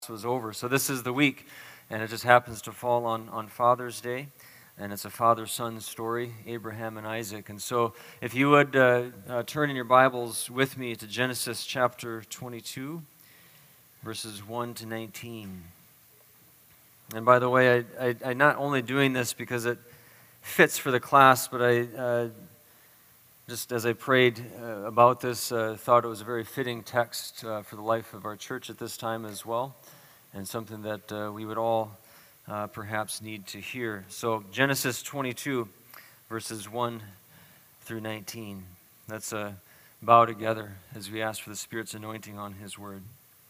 was over. So this is the week, and it just happens to fall on Father's Day, and it's a father-son story, Abraham and Isaac. And so if you would turn in your Bibles with me to Genesis chapter 22, verses 1 to 19. And by the way, I'm not only doing this because it fits for the class, but I just as I prayed about this, thought it was a very fitting text for the life of our church at this time as well, and something that we would all perhaps need to hear. So Genesis 22, verses 1 through 19. Let's bow together as we ask for the Spirit's anointing on His Word.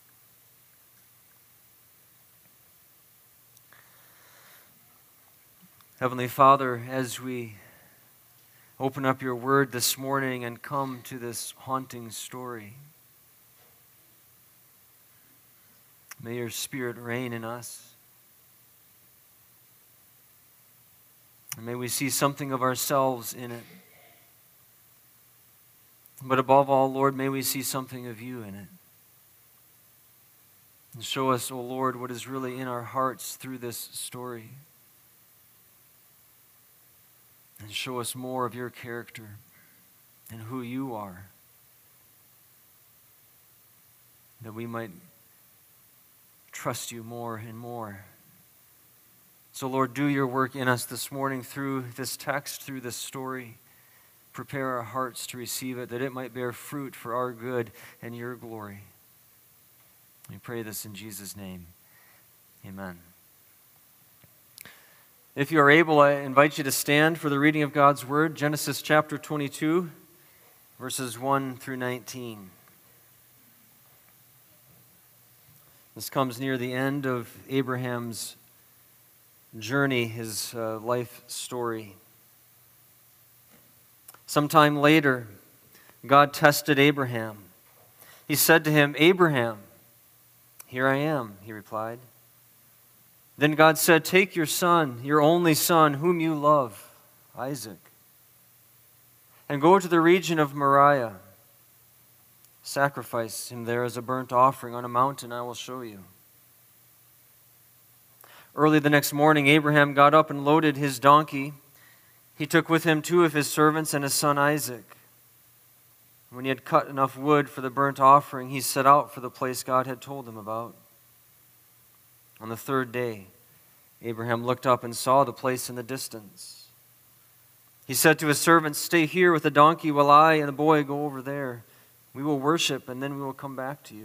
Heavenly Father, as we open up your word this morning and come to this haunting story, may your Spirit reign in us. And may we see something of ourselves in it. But above all, Lord, may we see something of you in it. And show us, O Lord, what is really in our hearts through this story. And show us more of your character and who you are, that we might trust you more and more. So, Lord, do your work in us this morning through this text, through this story. Prepare our hearts to receive it, that it might bear fruit for our good and your glory. We pray this in Jesus' name. Amen. If you are able, I invite you to stand for the reading of God's Word, Genesis chapter 22, verses 1 through 19. This comes near the end of Abraham's journey, his life story. Sometime later, God tested Abraham. He said to him, "Abraham." "Here I am," he replied. Then God said, "Take your son, your only son, whom you love, Isaac, and go to the region of Moriah. Sacrifice him there as a burnt offering on a mountain I will show you." Early the next morning, Abraham got up and loaded his donkey. He took with him 2 of his servants and his son Isaac. When he had cut enough wood for the burnt offering, he set out for the place God had told him about. On the 3rd day, Abraham looked up and saw the place in the distance. He said to his servants, "Stay here with the donkey while I and the boy go over there. We will worship, and then we will come back to you."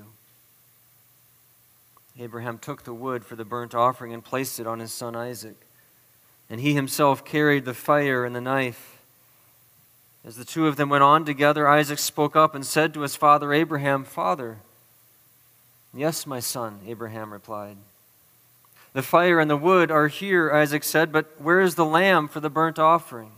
Abraham took the wood for the burnt offering and placed it on his son Isaac, and he himself carried the fire and the knife. As the 2 of them went on together, Isaac spoke up and said to his father Abraham, "Father." "Yes, my son," Abraham replied. "The fire and the wood are here," Isaac said, "but where is the lamb for the burnt offering?"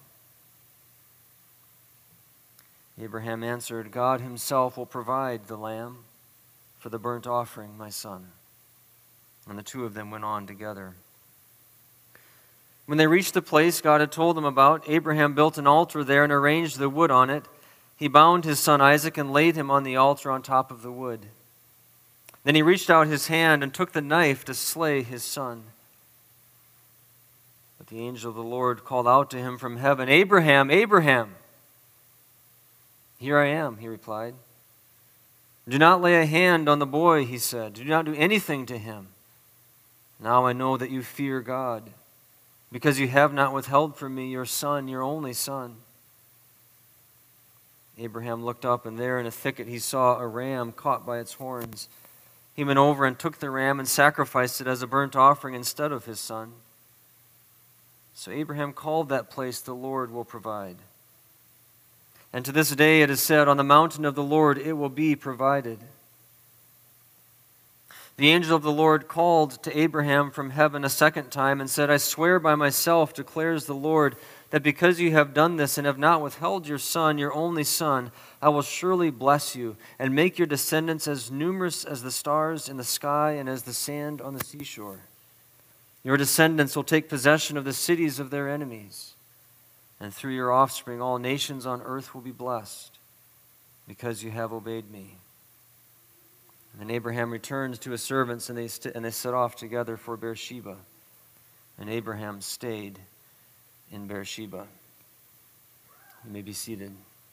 Abraham answered, "God himself will provide the lamb for the burnt offering, my son." And the 2 of them went on together. When they reached the place God had told them about, Abraham built an altar there and arranged the wood on it. He bound his son Isaac and laid him on the altar on top of the wood. Then he reached out his hand and took the knife to slay his son. But the angel of the Lord called out to him from heaven, "Abraham, Abraham!" "Here I am," he replied. "Do not lay a hand on the boy," he said. "Do not do anything to him. Now I know that you fear God, because you have not withheld from me your son, your only son." Abraham looked up, and there in a thicket he saw a ram caught by its horns. He went over and took the ram and sacrificed it as a burnt offering instead of his son. So Abraham called that place, "The Lord will provide." And to this day it is said, "On the mountain of the Lord it will be provided." The angel of the Lord called to Abraham from heaven a second time and said, "I swear by myself, declares the Lord, that because you have done this and have not withheld your son, your only son, I will surely bless you and make your descendants as numerous as the stars in the sky and as the sand on the seashore. Your descendants will take possession of the cities of their enemies, and through your offspring all nations on earth will be blessed, because you have obeyed me." And Abraham returns to his servants, and they set off together for Beersheba. And Abraham stayed in Beersheba. You may be seated.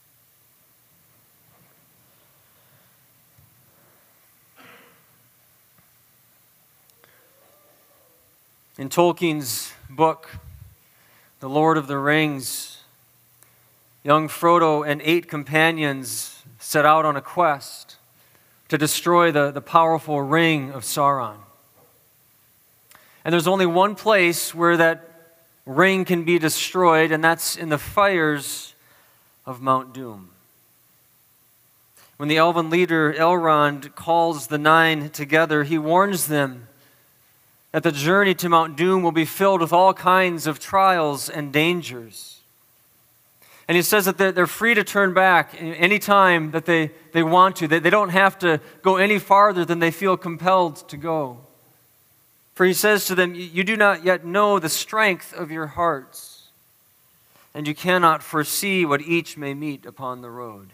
In Tolkien's book, The Lord of the Rings, young Frodo and 8 companions set out on a quest to destroy the powerful ring of Sauron. And there's only one place where that ring can be destroyed, and that's in the fires of Mount Doom. When the elven leader Elrond calls the 9 together, he warns them that the journey to Mount Doom will be filled with all kinds of trials and dangers. And he says that they're free to turn back any time that they want to. They don't have to go any farther than they feel compelled to go. For he says to them, you do not yet know the strength of your hearts, and you cannot foresee what each may meet upon the road.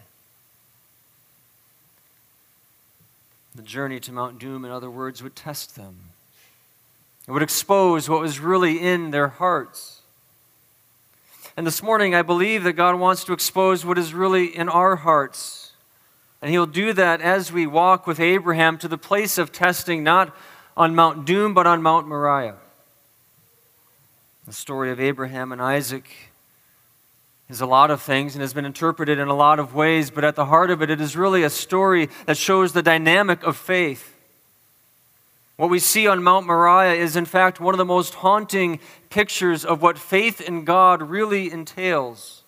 The journey to Mount Doom, in other words, would test them. It would expose what was really in their hearts. And this morning, I believe that God wants to expose what is really in our hearts. And He'll do that as we walk with Abraham to the place of testing, not on Mount Doom, but on Mount Moriah. The story of Abraham and Isaac is a lot of things and has been interpreted in a lot of ways, but at the heart of it, it is really a story that shows the dynamic of faith. What we see on Mount Moriah is, in fact, one of the most haunting pictures of what faith in God really entails.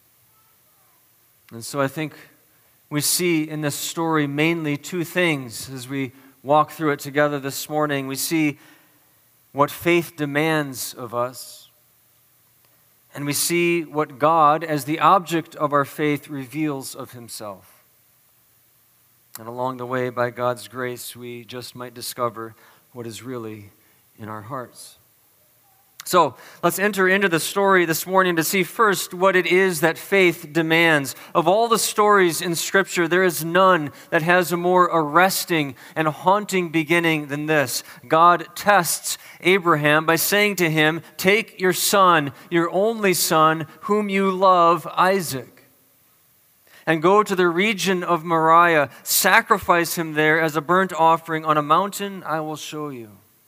And so I think we see in this story mainly 2 things as we walk through it together this morning. We see what faith demands of us, and we see what God, as the object of our faith, reveals of Himself. And along the way, by God's grace, we just might discover what is really in our hearts. So, let's enter into the story this morning to see first what it is that faith demands. Of all the stories in Scripture, there is none that has a more arresting and haunting beginning than this. God tests Abraham by saying to him, "Take your son, your only son, whom you love, Isaac, and go to the region of Moriah, sacrifice him there as a burnt offering on a mountain I will show you."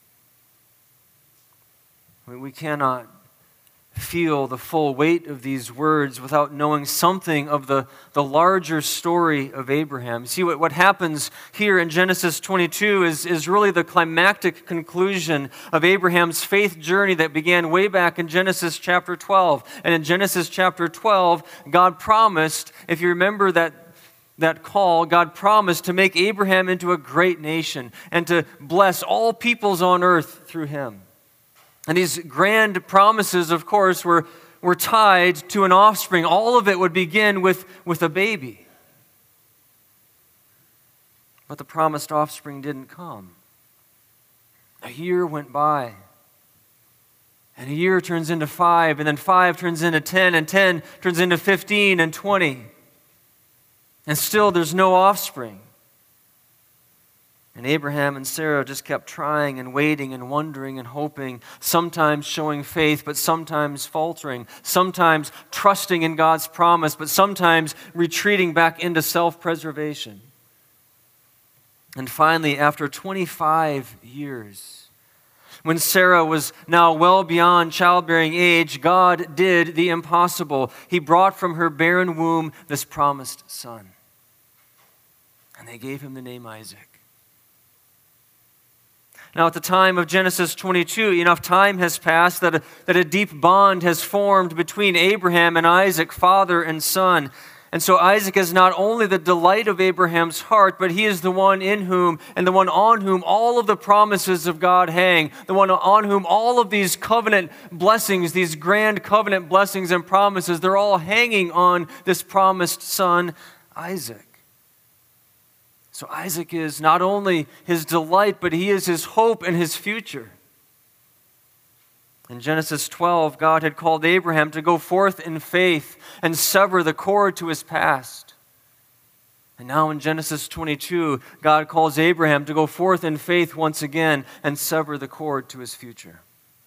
We cannot feel the full weight of these words without knowing something of the larger story of Abraham. See, what happens here in Genesis 22 is really the climactic conclusion of Abraham's faith journey that began way back in Genesis chapter 12. And in Genesis chapter 12, God promised, if you remember that call, God promised to make Abraham into a great nation and to bless all peoples on earth through him. And these grand promises, of course, were tied to an offspring. All of it would begin with a baby. But the promised offspring didn't come. A year went by. And a year turns into 5, and then 5 turns into 10, and 10 turns into 15 and 20. And still there's no offspring. And Abraham and Sarah just kept trying and waiting and wondering and hoping, sometimes showing faith, but sometimes faltering, sometimes trusting in God's promise, but sometimes retreating back into self-preservation. And finally, after 25 years, when Sarah was now well beyond childbearing age, God did the impossible. He brought from her barren womb this promised son. And they gave him the name Isaac. Now, at the time of Genesis 22, enough time has passed that a deep bond has formed between Abraham and Isaac, father and son. And so Isaac is not only the delight of Abraham's heart, but he is the one in whom and the one on whom all of the promises of God hang, the one on whom all of these covenant blessings, these grand covenant blessings and promises, they're all hanging on this promised son, Isaac. So Isaac is not only his delight, but he is his hope and his future. In Genesis 12, God had called Abraham to go forth in faith and sever the cord to his past. And now in Genesis 22, God calls Abraham to go forth in faith once again and sever the cord to his future.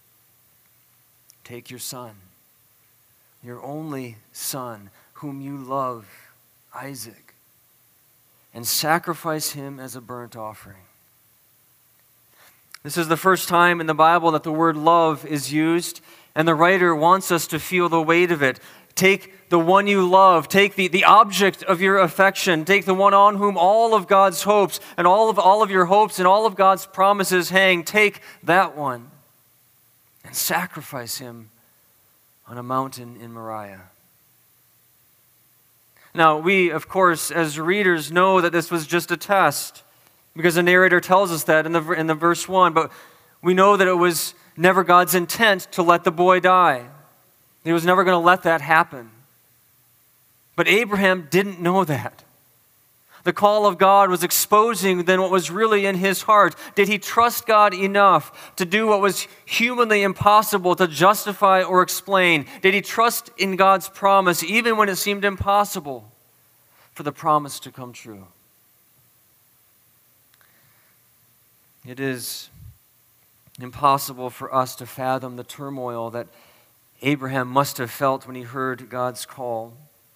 Take your son, your only son, whom you love, Isaac, and sacrifice him as a burnt offering. This is the first time in the Bible that the word love is used, and the writer wants us to feel the weight of it. Take the one you love, take the object of your affection, take the one on whom all of God's hopes and all of your hopes and all of God's promises hang. Take that one and sacrifice him on a mountain in Moriah. Now, we, of course, as readers, know that this was just a test, because the narrator tells us that in the verse 1. But we know that it was never God's intent to let the boy die. He was never going to let that happen. But Abraham didn't know that. The call of God was exposing then what was really in his heart. Did he trust God enough to do what was humanly impossible to justify or explain? Did he trust in God's promise even when it seemed impossible for the promise to come true? It is impossible for us to fathom the turmoil that Abraham must have felt when he heard God's call.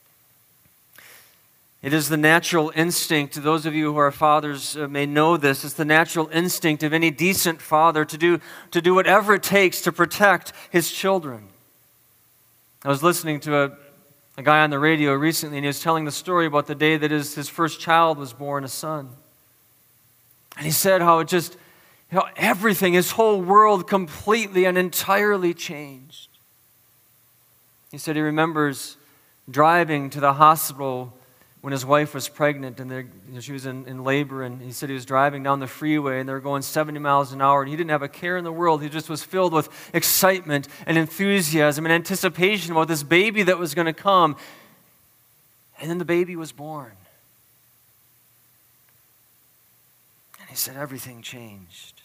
It is the natural instinct, those of you who are fathers may know this, it's the natural instinct of any decent father to do whatever it takes to protect his children. I was listening to a guy on the radio recently, and he was telling the story about the day that his first child was born, a son. And he said how it just, everything, his whole world completely and entirely changed. He said he remembers driving to the hospital when his wife was pregnant and she was in labor, and he said he was driving down the freeway and they were going 70 miles an hour, and he didn't have a care in the world. He just was filled with excitement and enthusiasm and anticipation about this baby that was going to come. And then the baby was born. And he said everything changed.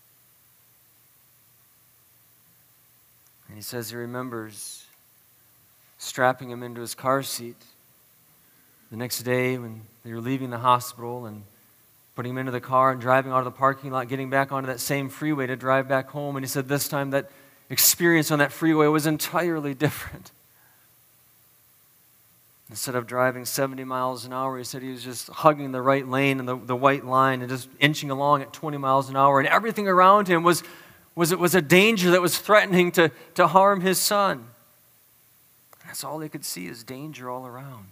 And he says he remembers strapping him into his car seat the next day when they were leaving the hospital and putting him into the car and driving out of the parking lot, getting back onto that same freeway to drive back home. And he said this time that experience on that freeway was entirely different. Instead of driving 70 miles an hour, he said he was just hugging the right lane and the white line and just inching along at 20 miles an hour. And everything around him was a danger that was threatening to harm his son. That's all they could see is danger all around.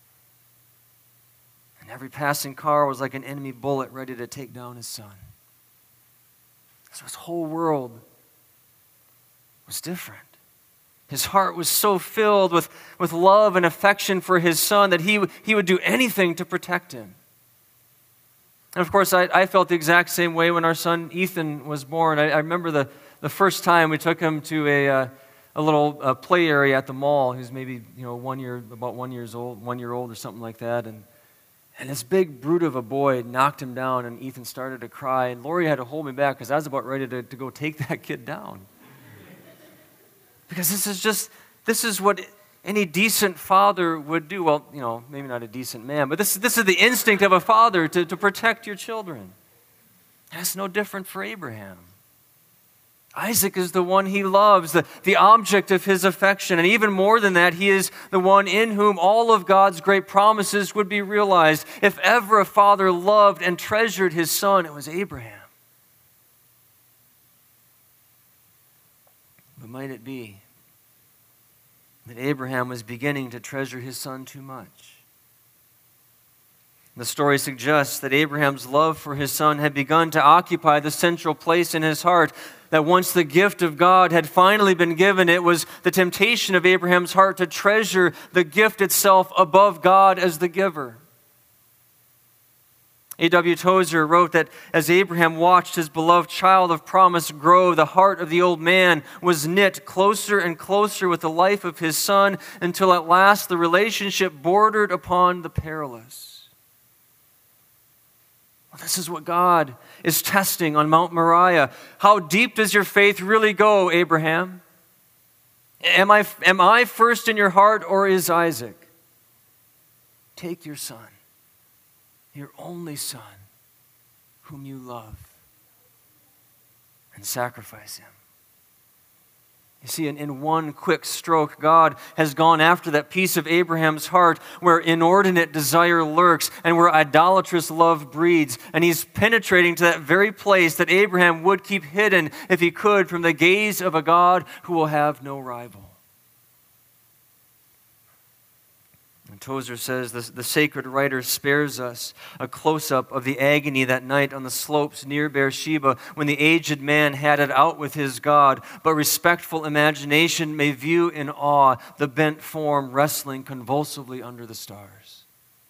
And every passing car was like an enemy bullet ready to take down his son. So his whole world was different. His heart was so filled with love and affection for his son that he would do anything to protect him. And of course, I felt the exact same way when our son Ethan was born. I remember the first time we took him to a little play area at the mall. He was maybe about 1 year old or something like that. And this big brute of a boy knocked him down, and Ethan started to cry. And Lori had to hold me back because I was about ready to go take that kid down. Because this is what any decent father would do. Well, maybe not a decent man, but this is the instinct of a father to protect your children. That's no different for Abraham. Isaac is the one he loves, the object of his affection. And even more than that, he is the one in whom all of God's great promises would be realized. If ever a father loved and treasured his son, it was Abraham. But might it be that Abraham was beginning to treasure his son too much? The story suggests that Abraham's love for his son had begun to occupy the central place in his heart, that once the gift of God had finally been given, it was the temptation of Abraham's heart to treasure the gift itself above God as the giver. A.W. Tozer wrote that as Abraham watched his beloved child of promise grow, the heart of the old man was knit closer and closer with the life of his son until at last the relationship bordered upon the perilous. Well, this is what God is testing on Mount Moriah. How deep does your faith really go, Abraham? Am I first in your heart, or is Isaac? Take your son. your only Son, whom you love, and sacrifice him. You see, in one quick stroke, God has gone after that piece of Abraham's heart where inordinate desire lurks and where idolatrous love breeds. And he's penetrating to that very place that Abraham would keep hidden if he could from the gaze of a God who will have no rival. And Tozer says the sacred writer spares us a close-up of the agony that night on the slopes near Beersheba when the aged man had it out with his God, but respectful imagination may view in awe the bent form wrestling convulsively under the stars.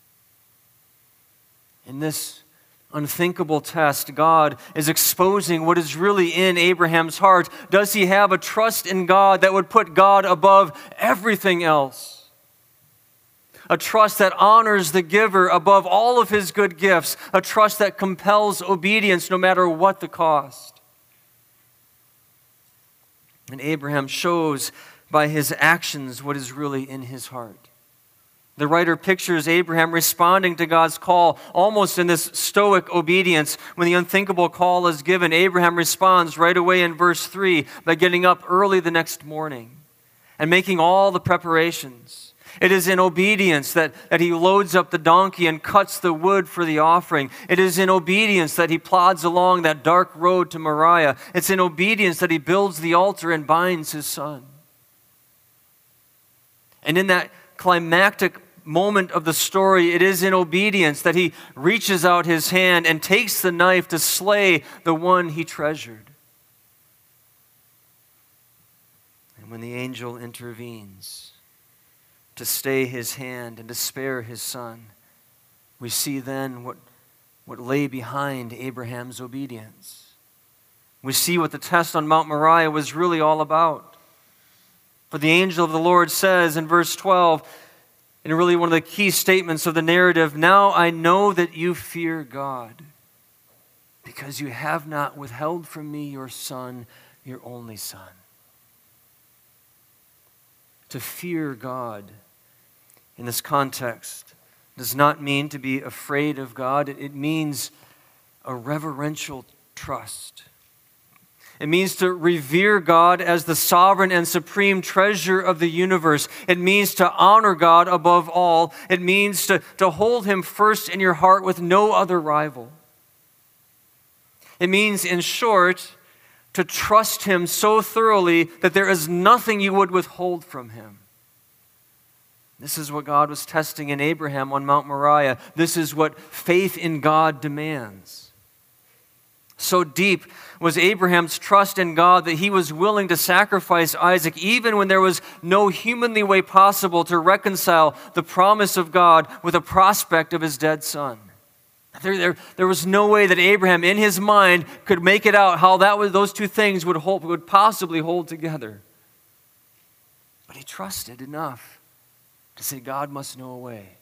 In this unthinkable test, God is exposing what is really in Abraham's heart. Does he have a trust in God that would put God above everything else? A trust that honors the giver above all of his good gifts. A trust that compels obedience no matter what the cost. And Abraham shows by his actions what is really in his heart. The writer pictures Abraham responding to God's call almost in this stoic obedience. When the unthinkable call is given, Abraham responds right away in verse 3 by getting up early the next morning and making all the preparations. It is in obedience that he loads up the donkey and cuts the wood for the offering. It is in obedience that he plods along that dark road to Moriah. It's in obedience that he builds the altar and binds his son. And in that climactic moment of the story, it is in obedience that he reaches out his hand and takes the knife to slay the one he treasured. And when the angel intervenes to stay his hand and to spare his son, we see then what lay behind Abraham's obedience. We see what the test on Mount Moriah was really all about. For the angel of the Lord says in verse 12, and really one of the key statements of the narrative, "Now I know that you fear God, because you have not withheld from me your son, your only son." To fear God in this context does not mean to be afraid of God. It means a reverential trust. It means to revere God as the sovereign and supreme treasure of the universe. It means to honor God above all. It means to hold him first in your heart with no other rival. It means, in short, to trust him so thoroughly that there is nothing you would withhold from him. This is what God was testing in Abraham on Mount Moriah. This is what faith in God demands. So deep was Abraham's trust in God that he was willing to sacrifice Isaac even when there was no humanly way possible to reconcile the promise of God with the prospect of his dead son. There was no way that Abraham in his mind could make it out how those two things would possibly hold together. But he trusted enough to say, God must know a way.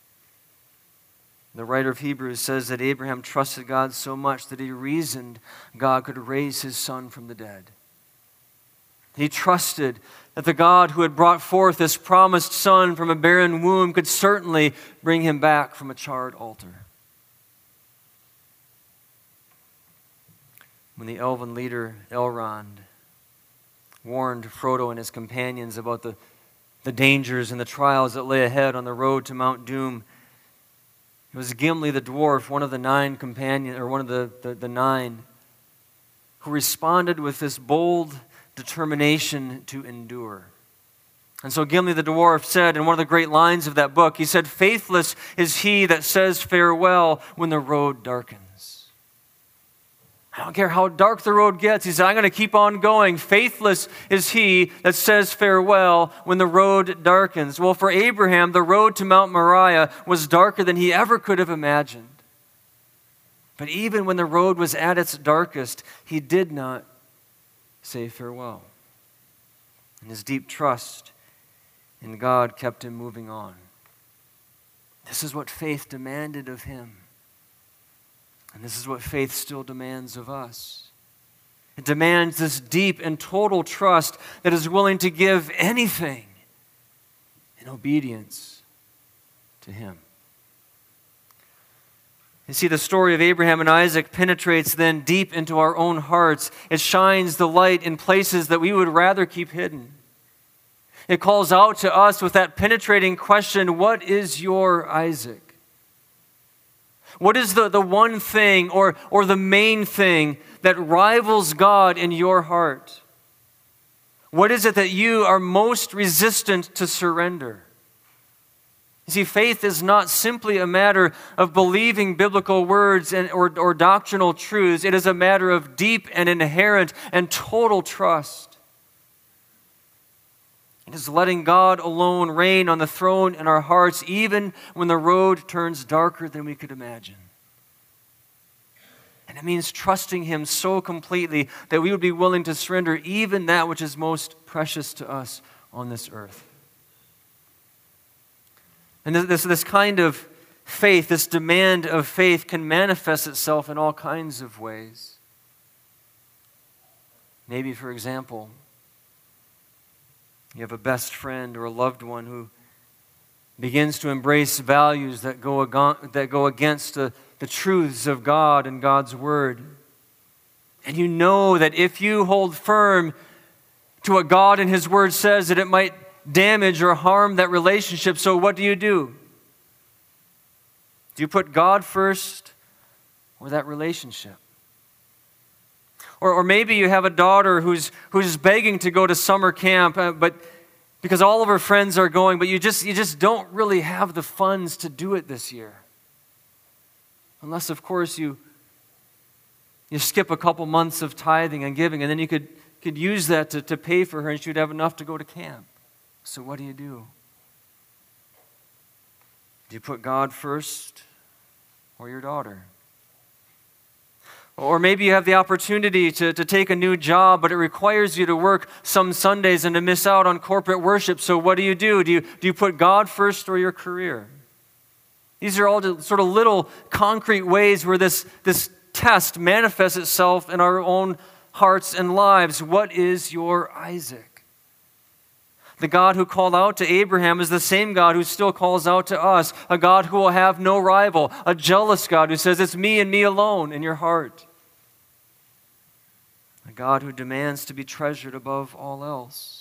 The writer of Hebrews says that Abraham trusted God so much that he reasoned God could raise his son from the dead. He trusted that the God who had brought forth this promised son from a barren womb could certainly bring him back from a charred altar. When the elven leader Elrond warned Frodo and his companions about the dangers and the trials that lay ahead on the road to Mount Doom, it was Gimli the dwarf, one of the nine companions, or one of the nine, who responded with this bold determination to endure. And so Gimli the dwarf said in one of the great lines of that book, he said, "Faithless is he that says farewell when the road darkens." I don't care how dark the road gets. He said, I'm going to keep on going. Faithless is he that says farewell when the road darkens. Well, for Abraham, the road to Mount Moriah was darker than he ever could have imagined. But even when the road was at its darkest, he did not say farewell. And his deep trust in God kept him moving on. This is what faith demanded of him. And this is what faith still demands of us. It demands this deep and total trust that is willing to give anything in obedience to him. You see, the story of Abraham and Isaac penetrates then deep into our own hearts. It shines the light in places that we would rather keep hidden. It calls out to us with that penetrating question, what is your Isaac? What is the one thing or the main thing that rivals God in your heart? What is it that you are most resistant to surrender? You see, faith is not simply a matter of believing biblical words or doctrinal truths. It is a matter of deep and inherent and total trust. It is letting God alone reign on the throne in our hearts, even when the road turns darker than we could imagine. And it means trusting Him so completely that we would be willing to surrender even that which is most precious to us on this earth. And this kind of faith, this demand of faith, can manifest itself in all kinds of ways. Maybe, for example, you have a best friend or a loved one who begins to embrace values that go against the truths of God and God's Word. And you know that if you hold firm to what God and His Word says, that it might damage or harm that relationship. So what do? Do you put God first or that relationship? Or maybe you have a daughter who's begging to go to summer camp, but because all of her friends are going, but you just don't really have the funds to do it this year. Unless, of course, you skip a couple months of tithing and giving, and then you could use that to pay for her, and she'd have enough to go to camp. So what do? Do you put God first or your daughter? Or maybe you have the opportunity to take a new job, but it requires you to work some Sundays and to miss out on corporate worship. So what do? Do you put God first or your career? These are all sort of little concrete ways where this test manifests itself in our own hearts and lives. What is your Isaac? The God who called out to Abraham is the same God who still calls out to us, a God who will have no rival, a jealous God who says, it's me and me alone in your heart. A God who demands to be treasured above all else.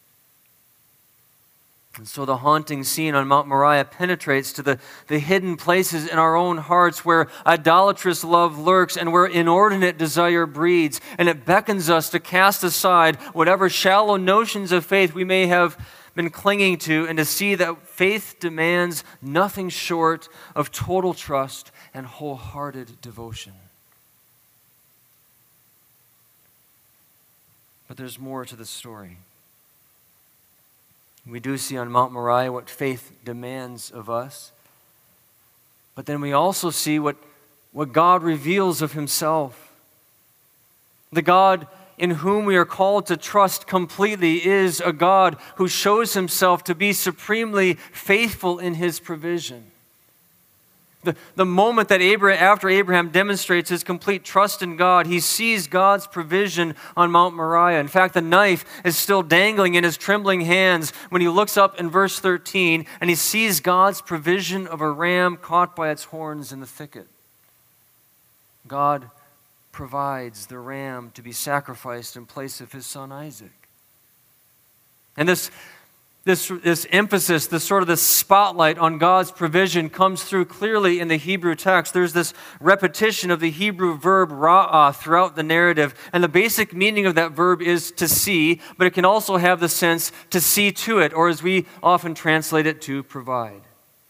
And so the haunting scene on Mount Moriah penetrates to the hidden places in our own hearts where idolatrous love lurks and where inordinate desire breeds. And it beckons us to cast aside whatever shallow notions of faith we may have been clinging to and to see that faith demands nothing short of total trust and wholehearted devotion. But there's more to the story. We do see on Mount Moriah what faith demands of us. But then we also see what God reveals of Himself. The God in whom we are called to trust completely is a God who shows Himself to be supremely faithful in His provision. The moment that after Abraham demonstrates his complete trust in God, he sees God's provision on Mount Moriah. In fact, the knife is still dangling in his trembling hands when he looks up in verse 13 and he sees God's provision of a ram caught by its horns in the thicket. God provides the ram to be sacrificed in place of his son Isaac. And this emphasis, this spotlight on God's provision comes through clearly in the Hebrew text. There's this repetition of the Hebrew verb ra'ah throughout the narrative. And the basic meaning of that verb is to see, but it can also have the sense to see to it, or as we often translate it, to provide.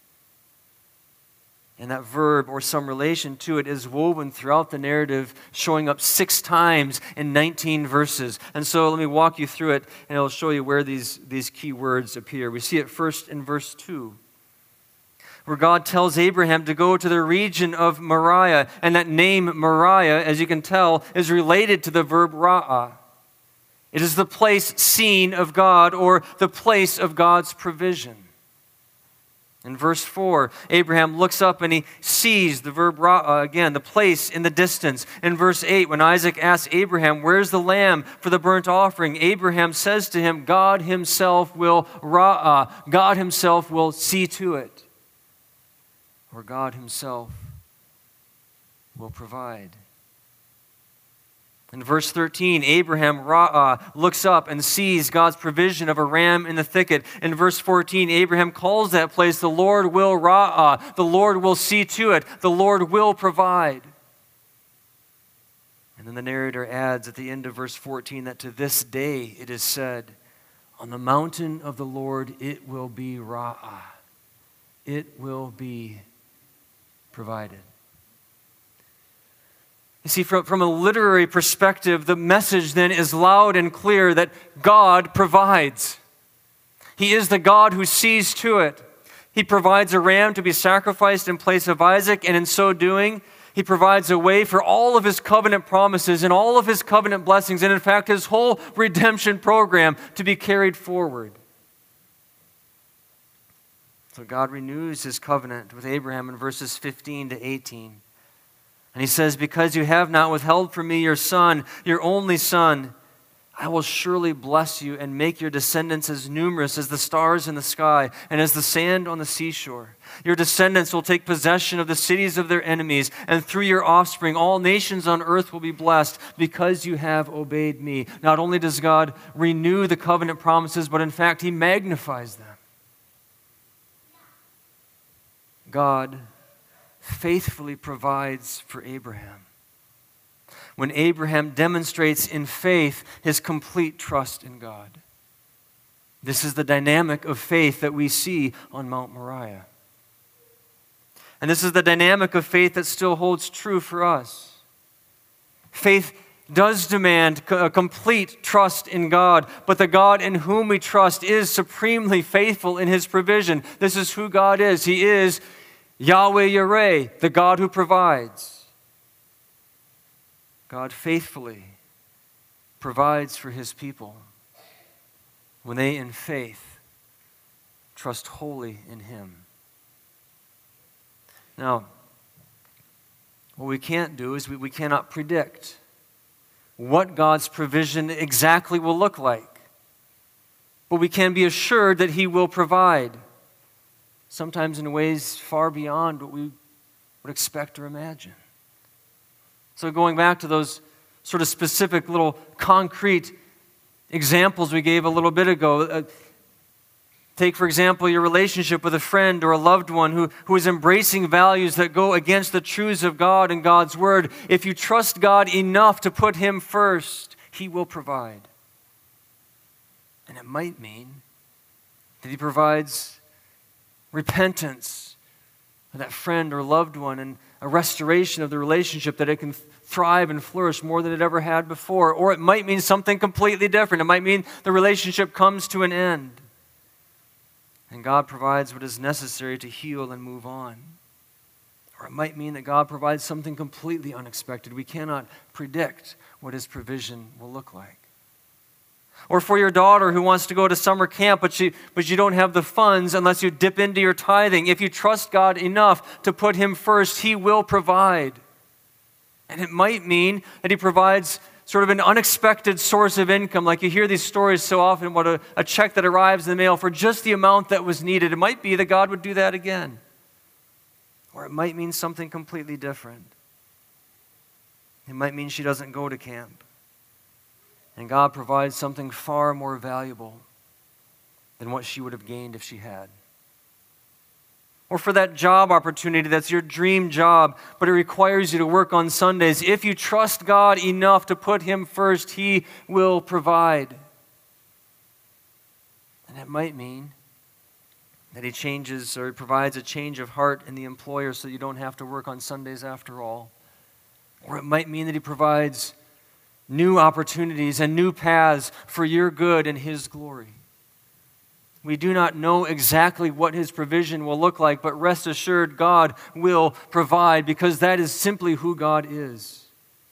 And that verb, or some relation to it, is woven throughout the narrative, showing up 6 times in 19 verses. And so let me walk you through it, and I'll show you where these key words appear. We see it first in verse 2, where God tells Abraham to go to the region of Moriah. And that name Moriah, as you can tell, is related to the verb ra'ah. It is the place seen of God, or the place of God's provision. In verse 4, Abraham looks up and he sees the verb ra'ah again, the place in the distance. In verse 8, when Isaac asks Abraham, where's the lamb for the burnt offering? Abraham says to him, God Himself will ra'ah. God Himself will see to it. Or God Himself will provide. In verse 13, Abraham looks up and sees God's provision of a ram in the thicket. In verse 14, Abraham calls that place the Lord will ra'ah. The Lord will see to it. The Lord will provide. And then the narrator adds at the end of verse 14 that to this day it is said, on the mountain of the Lord it will be ra'ah. It will be provided. You see, from a literary perspective, the message then is loud and clear that God provides. He is the God who sees to it. He provides a ram to be sacrificed in place of Isaac, and in so doing, He provides a way for all of His covenant promises and all of His covenant blessings, and in fact, His whole redemption program to be carried forward. So God renews His covenant with Abraham in verses 15 to 18. And He says, because you have not withheld from me your son, your only son, I will surely bless you and make your descendants as numerous as the stars in the sky and as the sand on the seashore. Your descendants will take possession of the cities of their enemies, and through your offspring all nations on earth will be blessed because you have obeyed me. Not only does God renew the covenant promises, but in fact He magnifies them. God faithfully provides for Abraham. When Abraham demonstrates in faith his complete trust in God. This is the dynamic of faith that we see on Mount Moriah. And this is the dynamic of faith that still holds true for us. Faith does demand a complete trust in God, but the God in whom we trust is supremely faithful in His provision. This is who God is. He is Yahweh Yireh, the God who provides. God faithfully provides for His people when they, in faith, trust wholly in Him. Now, what we can't do is we cannot predict what God's provision exactly will look like. But we can be assured that He will provide, sometimes in ways far beyond what we would expect or imagine. So going back to those sort of specific little concrete examples we gave a little bit ago, take, for example, your relationship with a friend or a loved one who is embracing values that go against the truths of God and God's Word. If you trust God enough to put Him first, He will provide. And it might mean that He provides repentance for that friend or loved one and a restoration of the relationship that it can thrive and flourish more than it ever had before. Or it might mean something completely different. It might mean the relationship comes to an end and God provides what is necessary to heal and move on. Or it might mean that God provides something completely unexpected. We cannot predict what His provision will look like. Or for your daughter who wants to go to summer camp, but you don't have the funds unless you dip into your tithing. If you trust God enough to put Him first, He will provide. And it might mean that He provides sort of an unexpected source of income. Like you hear these stories so often about a check that arrives in the mail for just the amount that was needed. It might be that God would do that again. Or it might mean something completely different. It might mean she doesn't go to camp. And God provides something far more valuable than what she would have gained if she had. Or for that job opportunity that's your dream job, but it requires you to work on Sundays. If you trust God enough to put Him first, He will provide. And it might mean that He changes or provides a change of heart in the employer so you don't have to work on Sundays after all. Or it might mean that He provides new opportunities and new paths for your good and His glory. We do not know exactly what His provision will look like, but rest assured God will provide because that is simply who God is.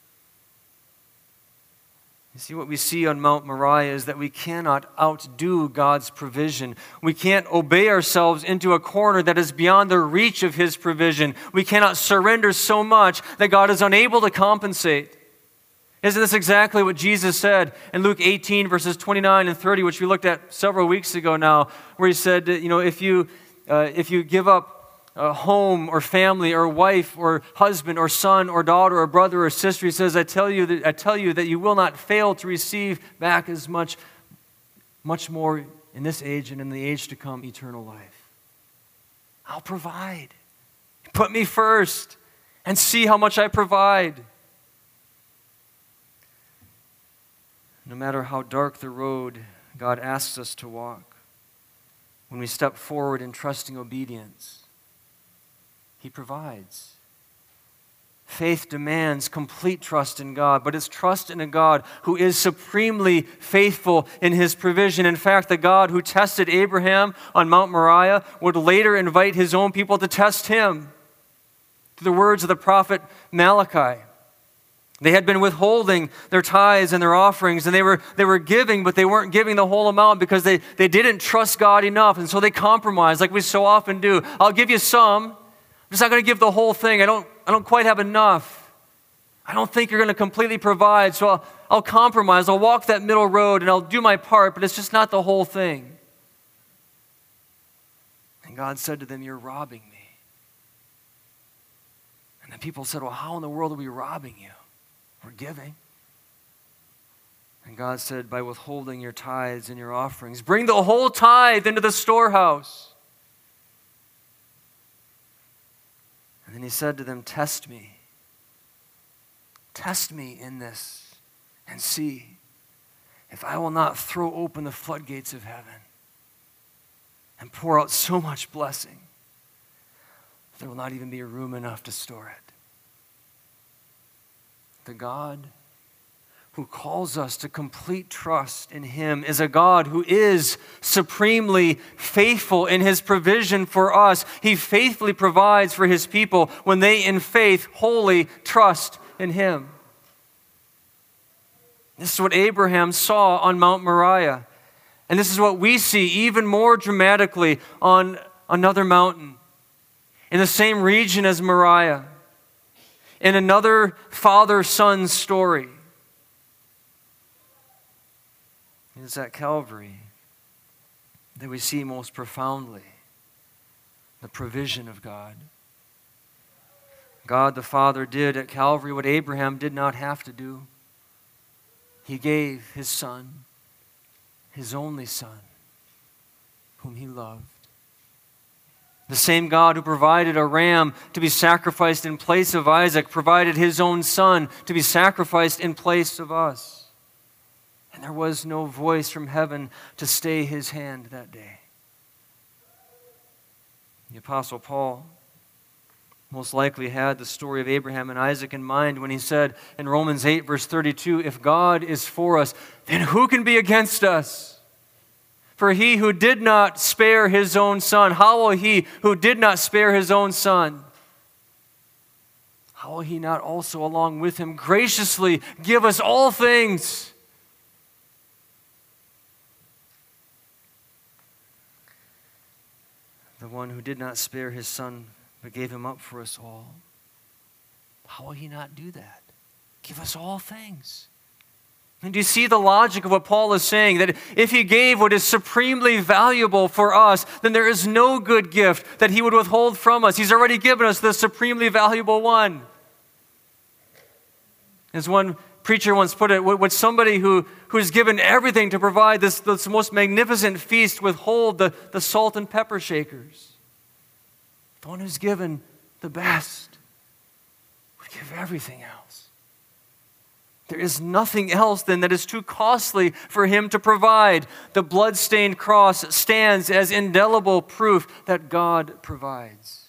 You see, what we see on Mount Moriah is that we cannot outdo God's provision. We can't obey ourselves into a corner that is beyond the reach of His provision. We cannot surrender so much that God is unable to compensate. Isn't this exactly what Jesus said in Luke 18, verses 29 and 30, which we looked at several weeks ago now, where He said, if you give up home or family or wife or husband or son or daughter or brother or sister. He says, I tell you that you will not fail to receive back as much more in this age and in the age to come, eternal life. I'll provide. Put me first and see how much I provide. No matter how dark the road God asks us to walk, when we step forward in trusting obedience, He provides. Faith demands complete trust in God, but it's trust in a God who is supremely faithful in His provision. In fact, the God who tested Abraham on Mount Moriah would later invite His own people to test Him. Through the words of the prophet Malachi, they had been withholding their tithes and their offerings, and they were giving, but they weren't giving the whole amount because they didn't trust God enough, and so they compromised like we so often do. I'll give you some. I'm just not going to give the whole thing. I don't quite have enough. I don't think you're going to completely provide, so I'll compromise. I'll walk that middle road and I'll do my part, but it's just not the whole thing. And God said to them, you're robbing me. And the people said, well, how in the world are we robbing you? We're giving. And God said, by withholding your tithes and your offerings, bring the whole tithe into the storehouse. And then He said to them, test me. Test me in this and see if I will not throw open the floodgates of heaven and pour out so much blessing there will not even be room enough to store it. The God who calls us to complete trust in Him is a God who is supremely faithful in His provision for us. He faithfully provides for His people when they in faith wholly trust in Him. This is what Abraham saw on Mount Moriah. And this is what we see even more dramatically on another mountain in the same region as Moriah, in another father-son story. It's at Calvary that we see most profoundly the provision of God. God the Father did at Calvary what Abraham did not have to do. He gave His Son, His only Son, whom He loved. The same God who provided a ram to be sacrificed in place of Isaac provided His own Son to be sacrificed in place of us. And there was no voice from heaven to stay His hand that day. The Apostle Paul most likely had the story of Abraham and Isaac in mind when he said in Romans 8, verse 32, if God is for us, then who can be against us? For He who did not spare His own Son, how will He who did not spare His own Son, how will He not also along with Him graciously give us all things? The one who did not spare His Son but gave Him up for us all, how will He not do that? Give us all things. And do you see the logic of what Paul is saying? That if He gave what is supremely valuable for us, then there is no good gift that He would withhold from us. He's already given us the supremely valuable one. As one preacher once put it, would somebody who's given everything to provide this most magnificent feast withhold the salt and pepper shakers? The one who's given the best would give everything else. There is nothing else then that is too costly for Him to provide. The blood-stained cross stands as indelible proof that God provides.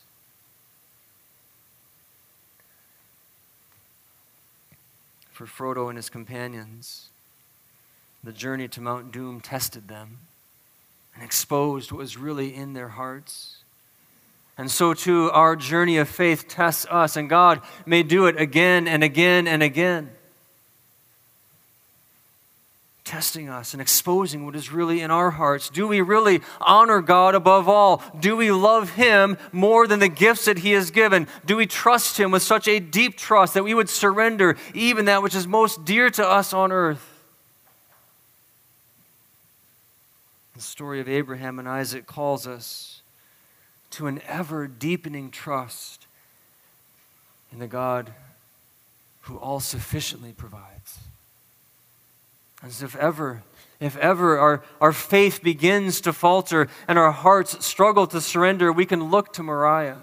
For Frodo and his companions, the journey to Mount Doom tested them and exposed what was really in their hearts. And so too, our journey of faith tests us, and God may do it again and again and again, testing us and exposing what is really in our hearts. Do we really honor God above all? Do we love Him more than the gifts that He has given? Do we trust Him with such a deep trust that we would surrender even that which is most dear to us on earth? The story of Abraham and Isaac calls us to an ever-deepening trust in the God who all-sufficiently provides. As if ever our faith begins to falter and our hearts struggle to surrender, we can look to Moriah.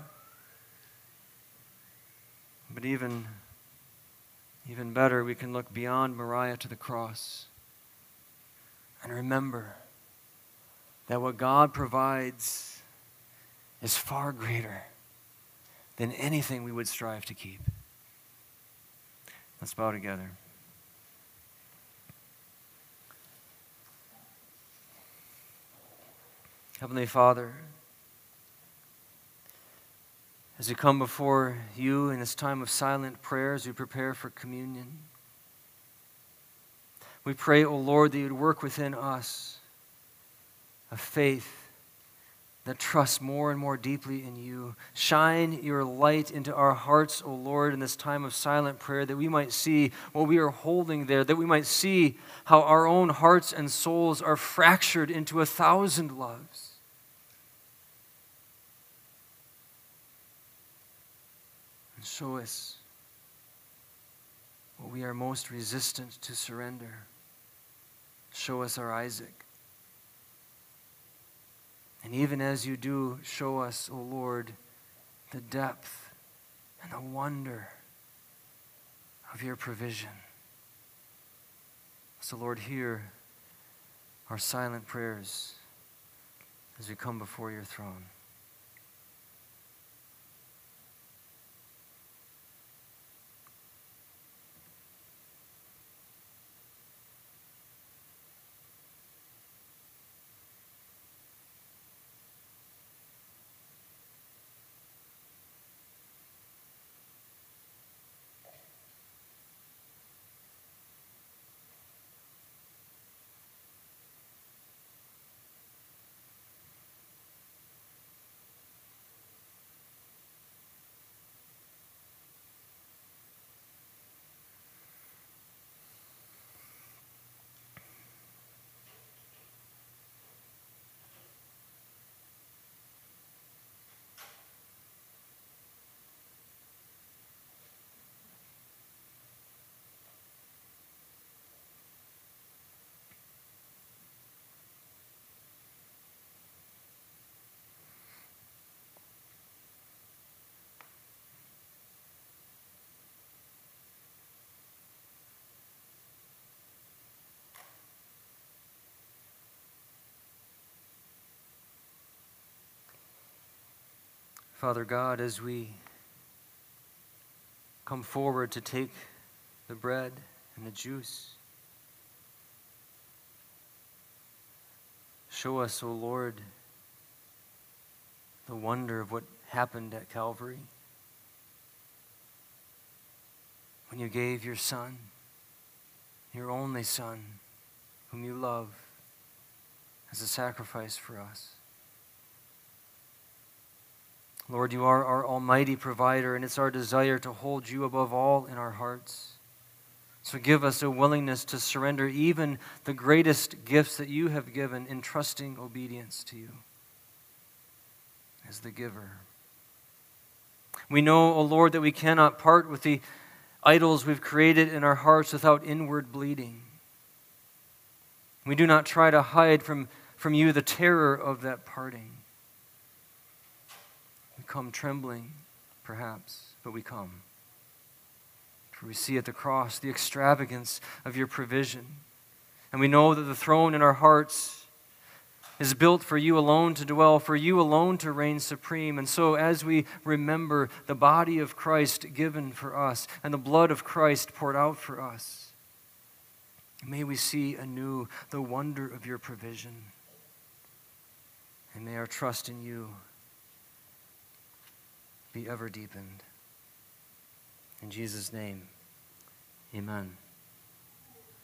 But even better, we can look beyond Moriah to the cross and remember that what God provides is far greater than anything we would strive to keep. Let's bow together. Heavenly Father, as we come before you in this time of silent prayer, as we prepare for communion, we pray, O Lord, that you would work within us a faith that trusts more and more deeply in you. Shine your light into our hearts, O Lord, in this time of silent prayer, that we might see what we are holding there, that we might see how our own hearts and souls are fractured into 1,000 loves. And show us what we are most resistant to surrender. Show us our Isaac. And even as you do, show us, O Lord, the depth and the wonder of your provision. So, Lord, hear our silent prayers as we come before your throne. Father God, as we come forward to take the bread and the juice, show us, O Lord, the wonder of what happened at Calvary when you gave your Son, your only Son, whom you love, as a sacrifice for us. Lord, you are our almighty provider, and it's our desire to hold you above all in our hearts. So give us a willingness to surrender even the greatest gifts that you have given in trusting obedience to you as the giver. We know, O Lord, that we cannot part with the idols we've created in our hearts without inward bleeding. We do not try to hide from you the terror of that parting. We come trembling, perhaps, but we come. For we see at the cross the extravagance of your provision. And we know that the throne in our hearts is built for you alone to dwell, for you alone to reign supreme. And so as we remember the body of Christ given for us and the blood of Christ poured out for us, may we see anew the wonder of your provision. And may our trust in you be ever deepened. In Jesus' name, amen.